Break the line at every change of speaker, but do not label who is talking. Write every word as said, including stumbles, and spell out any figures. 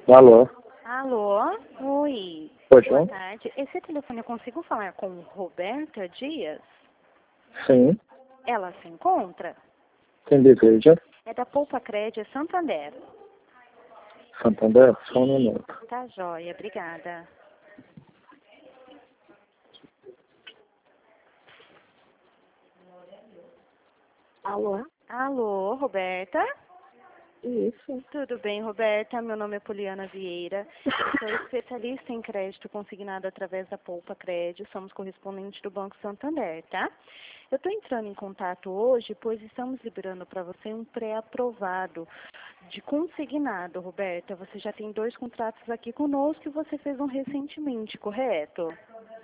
Alô?
Alô? Oi.
Pois
Boa
não?
tarde. Esse telefone eu consigo falar com Roberta Dias?
Sim.
Ela se encontra?
Quem deseja?
É da Poupa Crédito Santander.
Santander? Só um minuto.
Tá joia, obrigada.
Alô?
Alô, Roberta?
Isso.
Tudo bem, Roberta? Meu nome é Poliana Vieira. Eu sou especialista em crédito consignado através da Poupa Crédito. Somos correspondentes do Banco Santander, tá? Eu estou entrando em contato hoje, pois estamos liberando para você um pré-aprovado de consignado, Roberta. Você já tem dois contratos aqui conosco e você fez um recentemente, correto?